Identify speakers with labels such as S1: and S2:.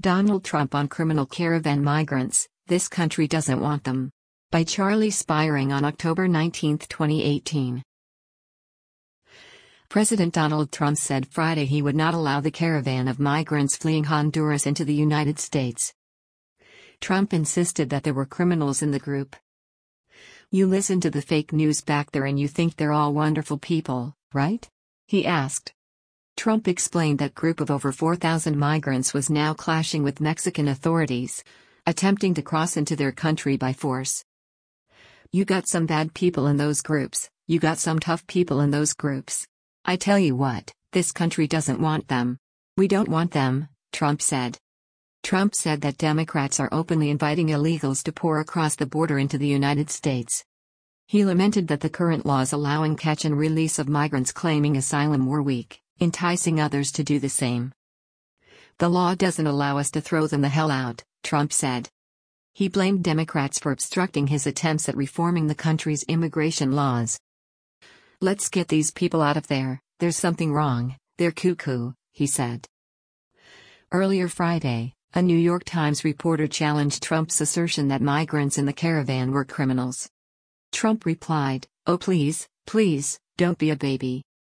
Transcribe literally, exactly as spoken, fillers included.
S1: Donald Trump on criminal caravan migrants, this country doesn't want them. By Charlie Spiring on October nineteenth, twenty eighteen. President Donald Trump said Friday he would not allow the caravan of migrants fleeing Honduras into the United States. Trump insisted that there were criminals in the group. "You listen to the fake news back there and you think they're all wonderful people, right?" he asked. Trump explained that group of over four thousand migrants was now clashing with Mexican authorities, attempting to cross into their country by force. "You got some bad people in those groups, you got some tough people in those groups. I tell you what, this country doesn't want them. We don't want them," Trump said. Trump said that Democrats are openly inviting illegals to pour across the border into the United States. He lamented that the current laws allowing catch and release of migrants claiming asylum were weak, enticing others to do the same. "The law doesn't allow us to throw them the hell out," Trump said. He blamed Democrats for obstructing his attempts at reforming the country's immigration laws. "Let's get these people out of there, there's something wrong, they're cuckoo," he said. Earlier Friday, a New York Times reporter challenged Trump's assertion that migrants in the caravan were criminals. Trump replied, "Oh please, please, don't be a baby.